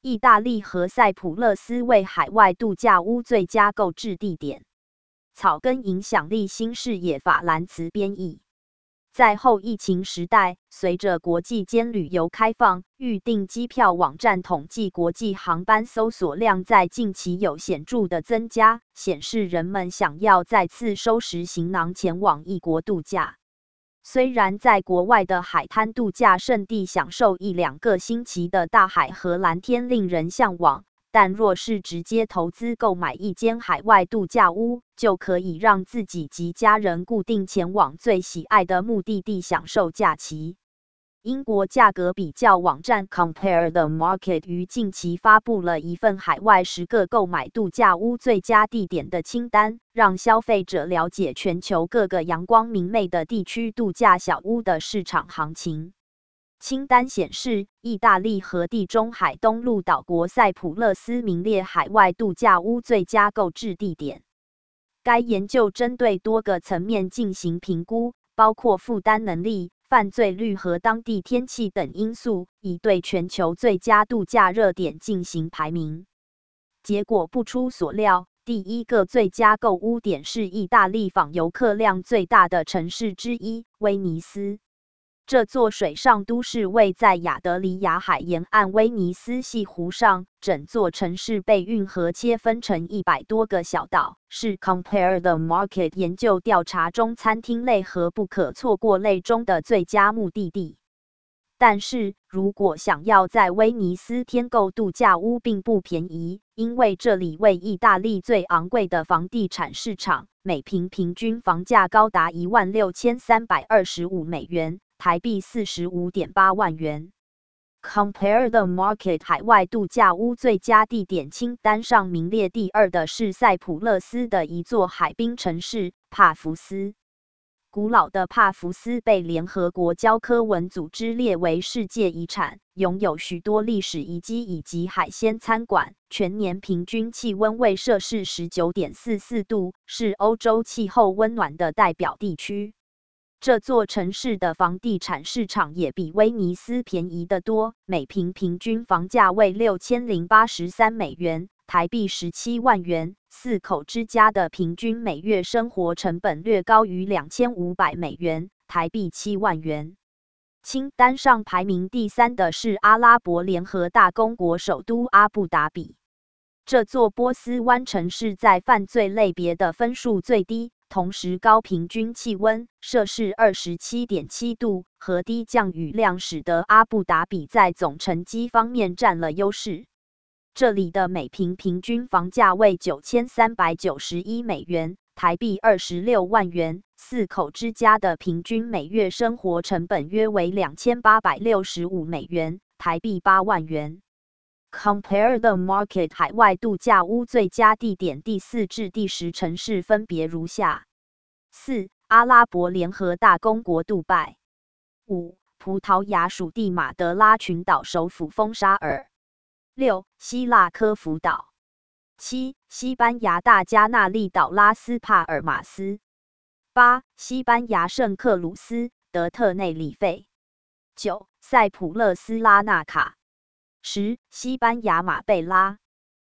意大利和塞浦路斯为海外度假屋最佳购置地点。草根影响力新视野法兰茨编译。在后疫情时代，随着国际间旅游开放，预订机票网站统计国际航班搜索量在近期有显著的增加，显示人们想要再次收拾行囊前往异国度假。虽然在国外的海滩度假胜地享受1-2个星期的大海和蓝天令人向往，但若是直接投资购买一间海外度假屋，就可以让自己及家人固定前往最喜爱的目的地享受假期。英国价格比较网站 Compare the Market 于近期发布了一份海外10个购买度假屋最佳地点的清单，让消费者了解全球各个阳光明媚的地区度假小屋的市场行情。清单显示，意大利和地中海东陆岛国塞浦路斯名列海外度假屋最佳购置地点。该研究针对多个层面进行评估，包括负担能力、犯罪率和当地天气等因素，以对全球最佳度假热点进行排名。结果不出所料，第一个最佳购屋点是意大利访游客量最大的城市之一——威尼斯。这座水上都市位在亚得里亚海沿岸威尼斯西湖上，整座城市被运河切分成100多个小岛，是 Compare the Market 研究调查中餐厅类和不可错过类中的最佳目的地。但是，如果想要在威尼斯添购度假屋并不便宜，因为这里为意大利最昂贵的房地产市场，每平平均房价高达16325美元。台币45.8万元。Compare the Market 海外度假屋最佳地点清单上名列第2的是塞浦路斯的一座海滨城市帕福斯。古老的帕福斯被联合国教科文组织列为世界遗产，拥有许多历史遗迹以及海鲜餐馆，全年平均气温为摄氏19.44度，是欧洲气候温暖的代表地区。这座城市的房地产市场也比威尼斯便宜得多，每平平均房价为6083美元，台币17万元。4口之家的平均每月生活成本略高于2500美元，台币7万元。清单上排名第3的是阿拉伯联合大公国首都阿布达比。这座波斯湾城市在犯罪类别的分数最低，同时高平均气温摄氏27.7度和低降雨量使得阿布达比在总成绩方面占了优势。这里的每平平均房价为9391美元，台币26万元。4口之家的平均每月生活成本约为2865美元，台币8万元。Compare the Market 海外度假屋最佳地点第4至第10城市分别如下：4. 阿拉伯联合大公国杜拜。5. 葡萄牙属地马德拉群岛首府丰沙尔。6. 希腊科孚岛。7. 西班牙大加那利岛拉斯帕尔马斯。8. 西班牙圣克鲁斯德特内里费。9. 塞浦路斯拉纳卡。10. 西班牙马贝拉。